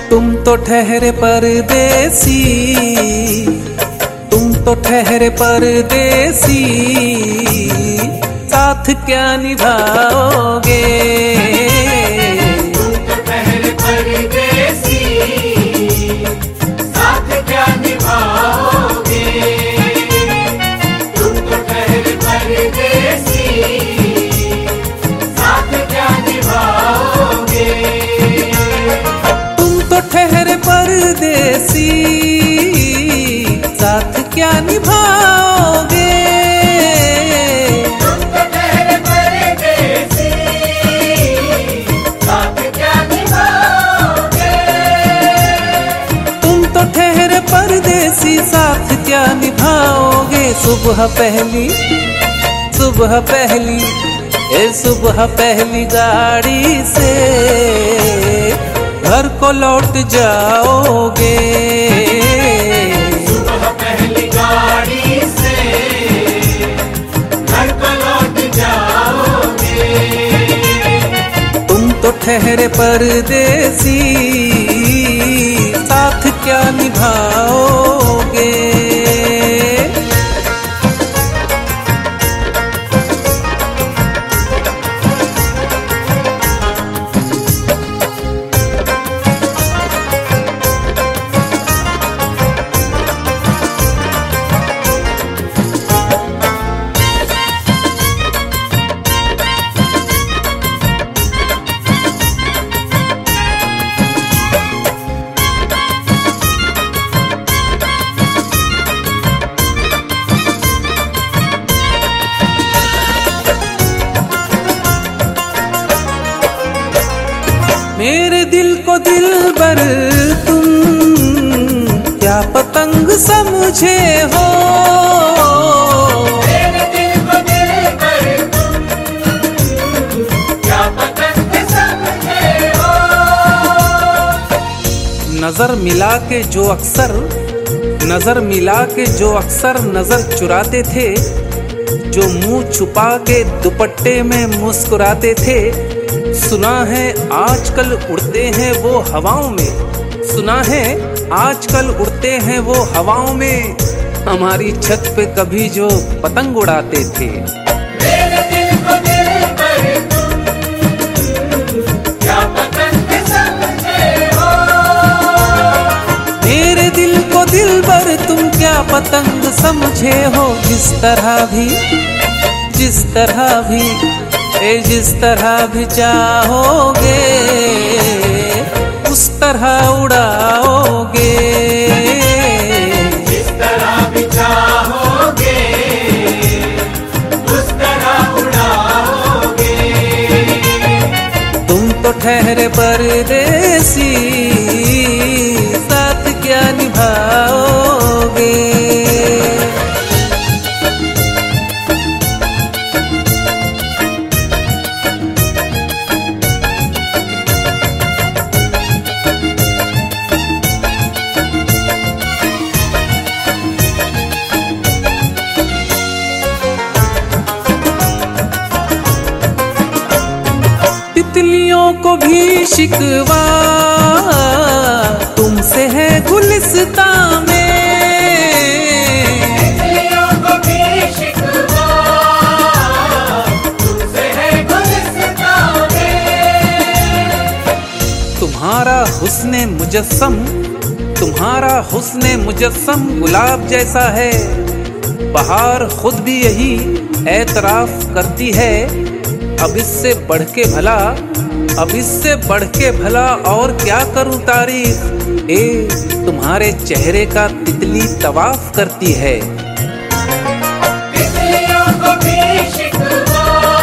तुम तो ठहरे परदेसी, तुम तो ठहरे परदेसी, साथ क्या निभाओगे। तुम तो ठहरे परदेसी, साथ क्या निभाओगे। तुम तो ठहरे परदेसी, साथ क्या निभाओगे। तुम तो ठहरे परदेसी, साथ क्या निभाओगे। तुम तो ठहरे परदेसी, साथ क्या निभाओगे। तुम तो ठहरे परदेसी, साथ क्या निभाओगे। सुबह पहली, सुबह पहली, सुबह पहली गाड़ी से घर को लौट जाओगे। सुबह पहली गाड़ी से घर को लौट जाओगे। तुम तो ठहरे परदेसी, साथ क्या निभाओगे। मेरे दिल को दिलबर तुम क्या पतंग समझे हो। मेरे दिल को दिलबर तुम क्या पतंग समझे हो। नजर मिला के जो अक्सर, नजर मिला के जो अक्सर नजर चुराते थे, जो मुंह छुपा के दुपट्टे में मुस्कुराते थे, सुना है आजकल उड़ते हैं वो हवाओं में, सुना है आजकल उड़ते हैं वो हवाओं में, हमारी छत पे कभी जो पतंग उड़ाते थे। मेरे दिल को दिलबर तुम क्या पतंग समझे हो। मेरे दिल को दिलबर तुम क्या पतंग समझे हो। जिस तरह भी, जिस तरह भी, जिस तरह भी चाहोगे उस तरह उड़ाओगे। जिस तरह भी चाहोगे उस तरह उड़ाओगे। तुम तो ठहरे परदेसी, साथ क्या निभाओगे। तितलियों को भी शिकवा तुमसे है गुलिस्तां में। तितलियों को भी शिकवा तुमसे है गुलिस्तां में। तुम्हारा हुस्ने मुजस्सम, तुम्हारा हुस्ने मुजस्सम गुलाब जैसा है। बहार खुद भी यही एतराफ करती है। अब इससे बढ़ के भला, अब इससे बढ़ के भला और क्या करूं तारीफ। तुम्हारे चेहरे का तितली तवाफ करती है। तितलियों को भी शिकवा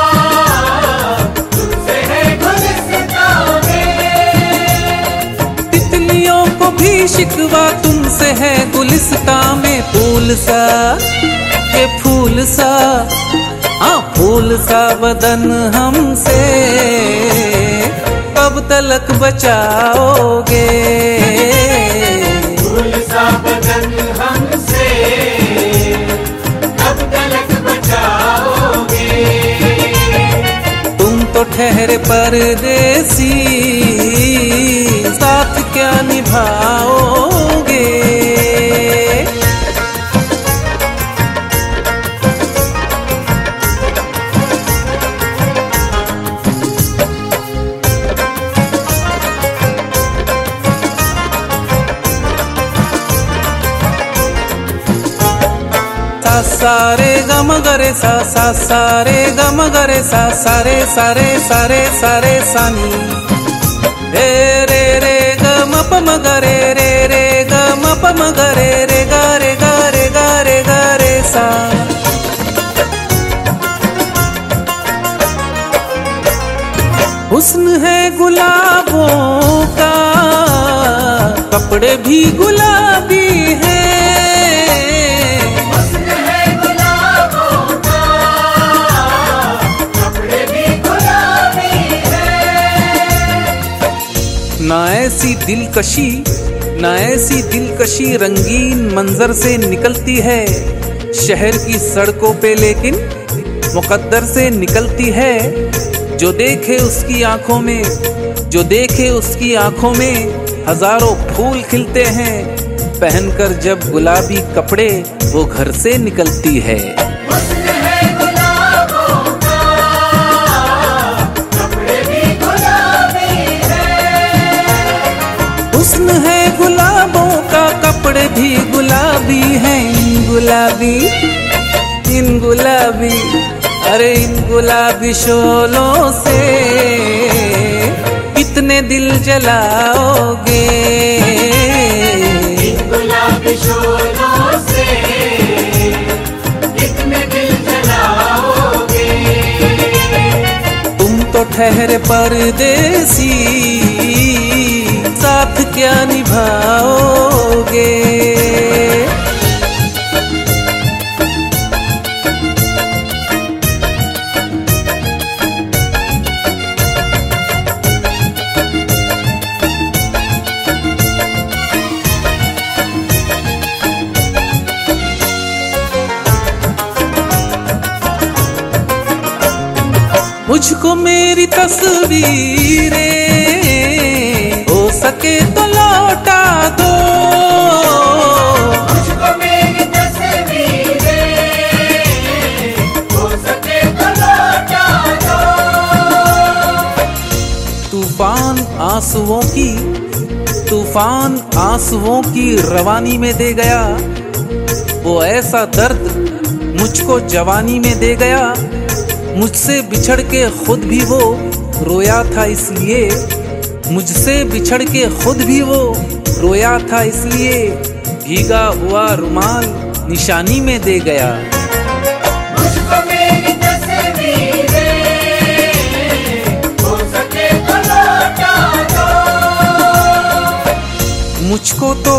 तुमसे है गुलिस्तां में। तितलियों को भी शिकवा तुमसे है गुलिस्तां में। फूल सा, ये फूल सा, हाँ फूल सा बदन हमसे कब तलक बचाओगे। फूल सा बदन हमसे कब तलक बचाओगे। तुम तो ठहरे परदेसी, साथ क्या निभाओगे। सा रे गम गरे सा रे गम गरे सा रे सारे सारे सारे सानी रे रे रे ग म प म ग रे रे रे ग म प म ग रे रे ग रे ग रे ग रे ग रे सा। हुस्न है गुलाबों का, कपड़े भी गुलाबी हैं। ना ऐसी दिलकशी रंगीन मंजर से निकलती है शहर की सड़कों पे, लेकिन मुकद्दर से निकलती है। जो देखे उसकी आंखों में हजारों फूल खिलते हैं। पहनकर जब गुलाबी कपड़े वो घर से निकलती है। हुस्न है गुलाबों का, कपड़े भी गुलाबी हैं। इन गुलाबी अरे इन गुलाबी शोलों से कितने दिल जलाओगे। इन गुलाबी शोलों से कितने दिल जलाओगे। तुम तो ठहरे परदेसी, साथ क्या निभाओगे। मुझको मेरी तस्वीरें हो सके तो लौटा दो। मुझको मेरी तस्वीरें हो सके तो लौटा दो। तूफान आंसुओं की रवानी में दे गया। वो ऐसा दर्द मुझको जवानी में दे गया। मुझसे बिछड़ के खुद भी वो रोया था, इसलिए मुझसे बिछड़ के खुद भी वो रोया था, इसलिए भीगा हुआ रुमाल निशानी में दे गया। मुझको मेरी तस्वीरें हो सके तो लौटा दो। मुझको तो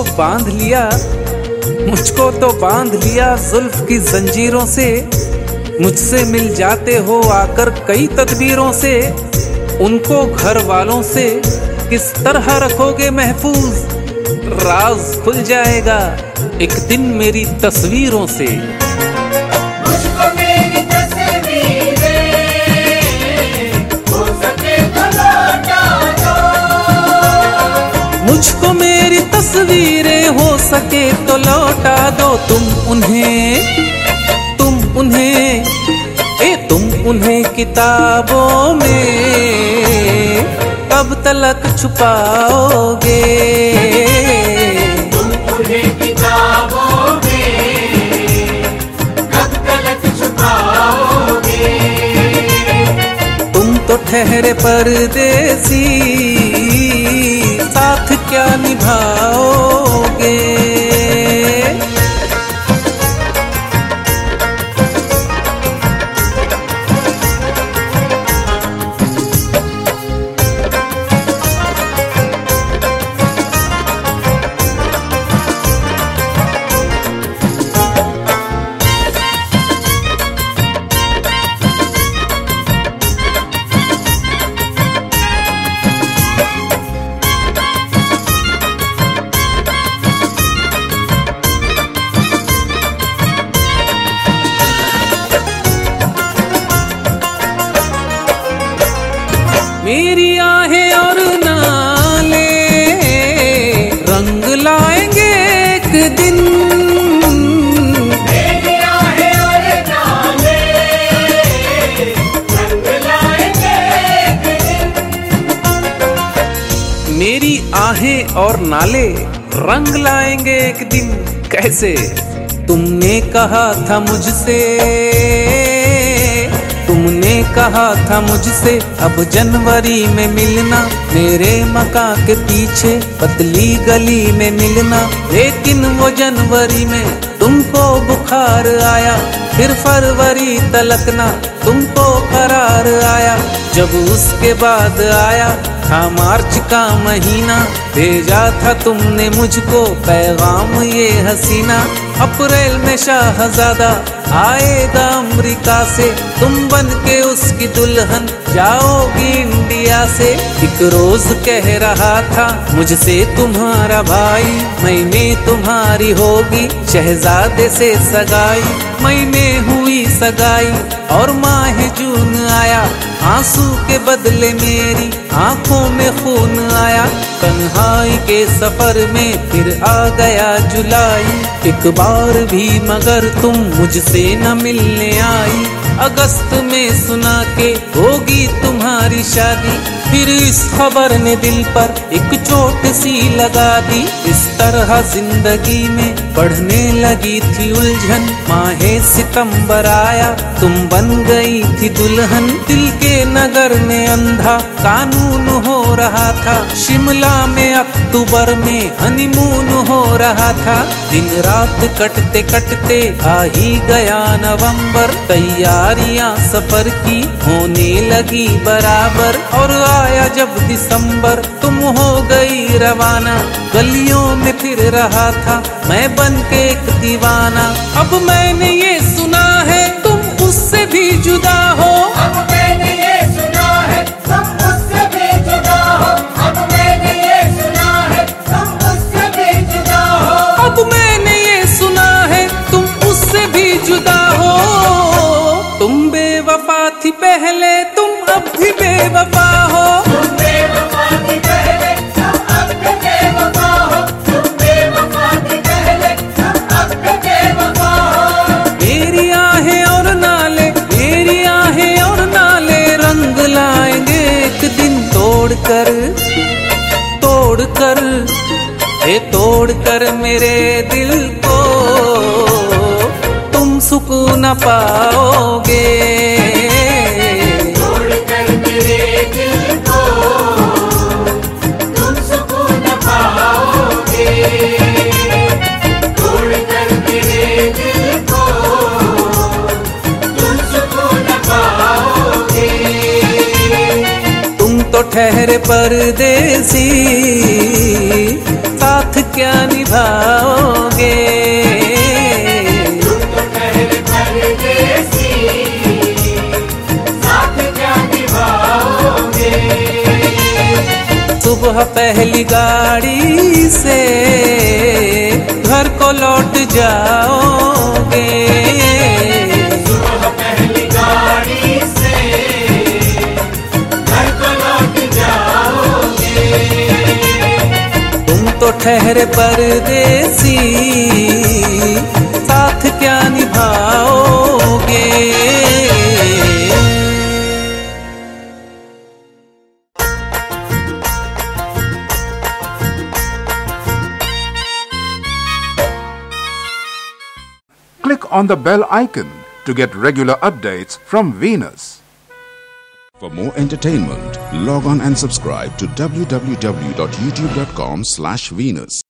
बांध लिया जुल्फ की जंजीरों से। मुझसे मिल जाते हो आकर कई तदबीरों से। उनको घर वालों से किस तरह रखोगे महफूज, राज खुल जाएगा एक दिन मेरी तस्वीरों से। मुझको मेरी तस्वीरें हो सके तो लौटा दो। मुझको मेरी तस्वीरें हो सके तो लौटा दो। तुम उन्हें किताबों में कब तलक छुपाओगे। तुम उन्हें किताबों में कब तलक छुपाओगे। तुम तो ठहरे परदेसी, साथ क्या निभाओगे। मेरी आहें और नाले रंग लाएंगे एक दिन कैसे। तुमने कहा था मुझसे, तुमने कहा था मुझसे अब जनवरी में मिलना, मेरे मकान के पीछे पतली गली में मिलना। लेकिन वो जनवरी में तुमको बुखार आया, फिर फरवरी तलकना तुमको करार आया। जब उसके बाद आया था मार्च का महीना, भेजा था तुमने मुझको पैगाम ये हसीना। अप्रैल में शाहजादा आएगा अमेरिका से, तुम बन के उसकी दुल्हन जाओगी इंडिया से। एक रोज कह रहा था मुझसे तुम्हारा भाई, मई में तुम्हारी होगी शहजादे से सगाई। मई में हुई सगाई और माह जून आया, आंसू के बदले मेरी आंखों में खून आया। तन्हाई के सफर में फिर आ गया जुलाई, एक बार भी मगर तुम मुझसे न मिलने आई। अगस्त में सुना के होगी तुम्हारी शादी, फिर इस खबर ने दिल पर एक चोट सी लगा दी। इस तरह जिंदगी में बढ़ने लगी थी उलझन, माहे सितंबर आया तुम बन गई थी दुल्हन। दिल के नगर में अंधा कानून हो रहा था, शिमला में अक्टूबर में हनीमून हो रहा था। दिन रात कटते कटते आ ही गया नवंबर, तैयारियां सफर की होने लगी बराबर। और आया जब दिसंबर तुम हो गई रवाना, गलियों में फिर रहा था मैं बन के एक दीवाना। अब मैंने ये सुना है तुम उससे भी जुदा हो, अब मैंने ये सुना है तुम उससे भी जुदा हो। अब मैंने ये सुना है तुम उससे भी जुदा हो। अब मैंने ये सुना है तुम उससे भी जुदा हो। तुम बेवफा थी पहले, तुम अब भी बेवफा हो। तुम बेवफा थी पहले, तुम अब भी बेवफा हो। तुम बेवफा थी पहले, तुम अब भी बेवफा हो। मेरी आहें और नाले, मेरी आहें और नाले रंग लाएंगे एक दिन तोड़कर, तोड़कर ये तोड़कर मेरे दिल को तुम सुकून पाओगे। तोड़कर मेरे दिल को तुम सुकून पाओगे। तोड़कर मेरे दिल को तुम सुकून पाओगे। तुम तो ठहरे परदेसी, साथ क्या निभाओगे। तुम तो ठहरे परदेसी, साथ क्या निभाओगे। सुबह पहली गाड़ी से घर को लौट जाओगे। सुबह पहली गाड़ी से घर को लौट जाओगे। तुम तो ठहरे परदेसी, साथ क्या निभाओगे। Click on the bell icon to get regular updates from Venus. For more entertainment, log on and subscribe to www.youtube.com/Venus.